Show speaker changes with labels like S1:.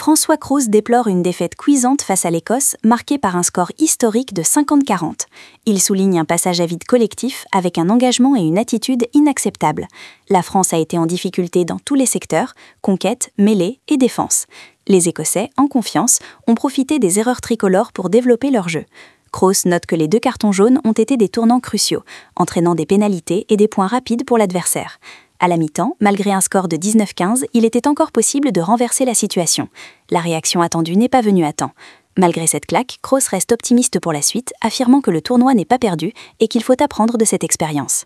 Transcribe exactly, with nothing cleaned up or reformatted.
S1: François Kroos déplore une défaite cuisante face à l'Écosse, marquée par un score historique de cinquante à quarante. Il souligne un passage à vide collectif avec un engagement et une attitude inacceptables. La France a été en difficulté dans tous les secteurs, conquête, mêlée et défense. Les Écossais, en confiance, ont profité des erreurs tricolores pour développer leur jeu. Kroos note que les deux cartons jaunes ont été des tournants cruciaux, entraînant des pénalités et des points rapides pour l'adversaire. À la mi-temps, malgré un score de dix-neuf à quinze, il était encore possible de renverser la situation. La réaction attendue n'est pas venue à temps. Malgré cette claque, Kroos reste optimiste pour la suite, affirmant que le tournoi n'est pas perdu et qu'il faut apprendre de cette expérience.